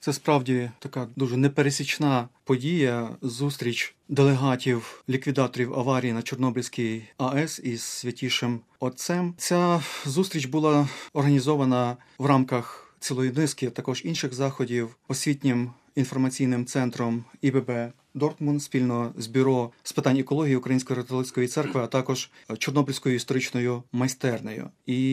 Це справді така дуже непересічна подія, зустріч делегатів, ліквідаторів аварії на Чорнобильській АЕС із Святішим Отцем. Ця зустріч була організована в рамках цілої низки також інших заходів освітнім інформаційним центром ІББ Дортмунд спільно з Бюро з питань екології Української католицької церкви, а також Чорнобильською історичною майстернею.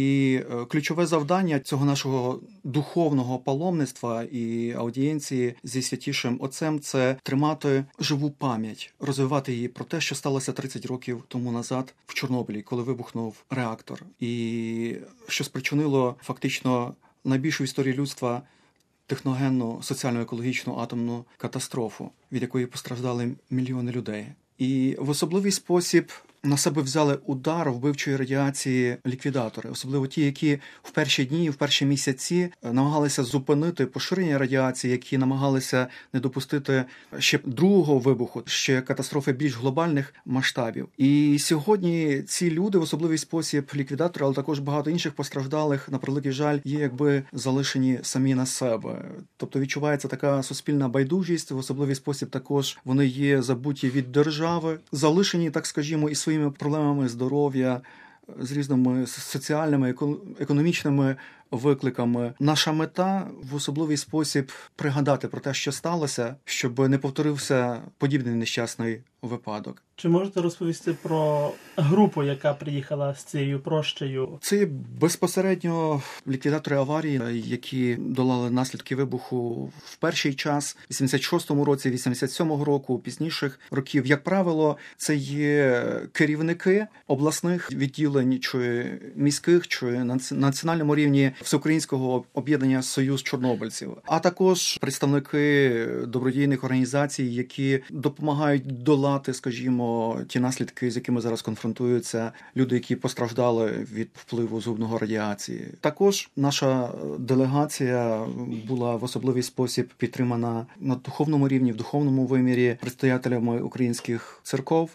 І ключове завдання цього нашого духовного паломництва і аудієнції зі Святішим Отцем – це тримати живу пам'ять, розвивати її про те, що сталося 30 років тому назад в Чорнобилі, коли вибухнув реактор. І що спричинило фактично найбільшу в історії людства техногенну, соціально-екологічну атомну катастрофу, від якої постраждали мільйони людей. І в особливий спосіб на себе взяли удар вбивчої радіації ліквідатори, особливо ті, які в перші дні, в перші місяці намагалися зупинити поширення радіації, які намагалися не допустити ще другого вибуху, ще катастрофи більш глобальних масштабів. І сьогодні ці люди, в особливий спосіб ліквідатори, але також багато інших постраждалих, на превеликий жаль, є якби залишені самі на себе. Тобто відчувається така суспільна байдужість, в особливий спосіб також вони є забуті від держави, залишені, так скажімо, і своїми проблемами здоров'я, з різними соціальними, економічними викликами. Наша мета в особливий спосіб пригадати про те, що сталося, щоб не повторився подібний нещасний випадок. Чи можете розповісти про групу, яка приїхала з цією прощею? Це безпосередньо ліквідатори аварії, які долали наслідки вибуху в перший час, в 86-му році, 87-го року, пізніших років. Як правило, це є керівники обласних відділень чи міських, чи на національному рівні Всеукраїнського об'єднання «Союз чорнобильців», а також представники добродійних організацій, які допомагають долати, скажімо, ті наслідки, з якими зараз конфронтуються люди, які постраждали від впливу згубного радіації. Також наша делегація була в особливий спосіб підтримана на духовному рівні, в духовному вимірі предстоятелями українських церков,